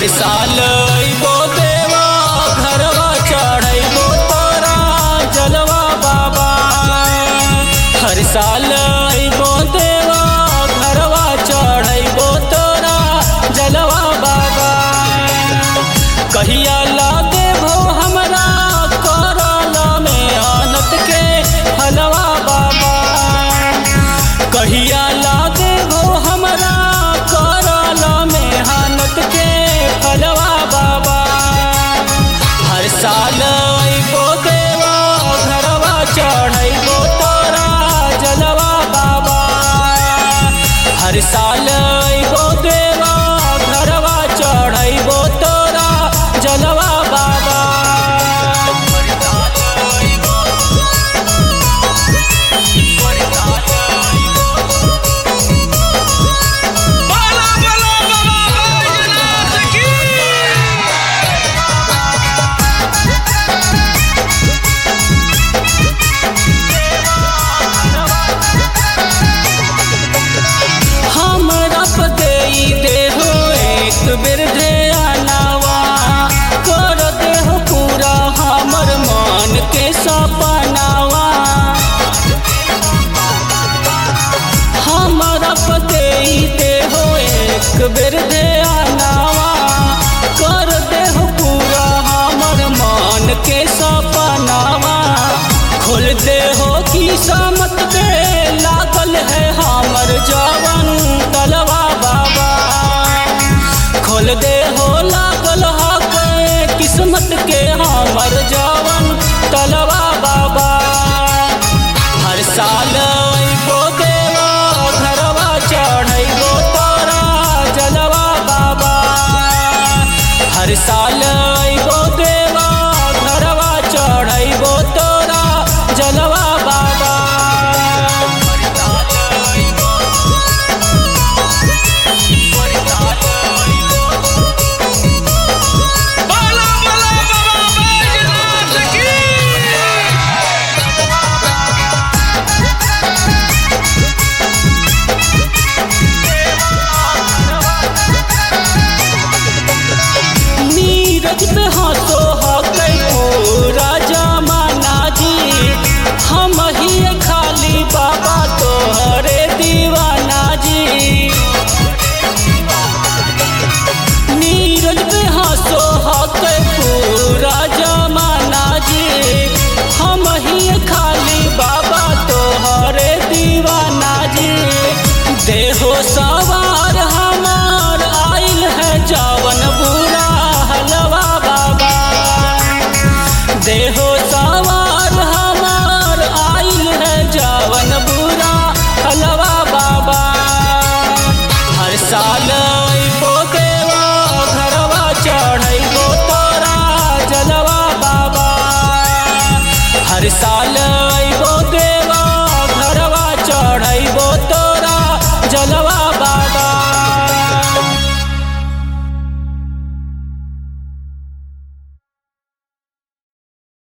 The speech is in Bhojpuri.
साल अइबो देवा घरवा चढ़ैबो तोरा जलवा बाबा। हर साल अइबो देवा घरवा चढ़ैबो तोरा जलवा बाबा। कहिया लागे भो हमरा करल मेहनत के फलवा बाबा। कहिया लागे भो हमरा करल मेहनत के फलवा बाबा। हर साल अइबो देवा घरवा चढ़ैबो तोरा जलवा बाबा। हर साल अइबो देवा घरवा चढ़ैबो तोरा जलवा बाबा। बेर ध्यानवा कर देहो पूरा हमर मन के सपनावा। हमरा पते देहो एक बेर ध्यानवा कर देहो पूरा हमर मन के सपनावा। खोल देहो किस्मत के लागल है हमर जवन तलवा बाबा। खोल दे हो लागल हक किस्मत के हमर जवन तलवा बाबा। हर साल अइबो देवा घरवा चढ़ैबो तोरा जलवा बाबा। हर साल अइबो देवा घरवा चढ़ैबो तोरा जलवा बाबा। पे हाथो हकै पूरा जमाना जी। हम ही खाली बाबा तोहरे दीवाना जी। नीरज पे हाथो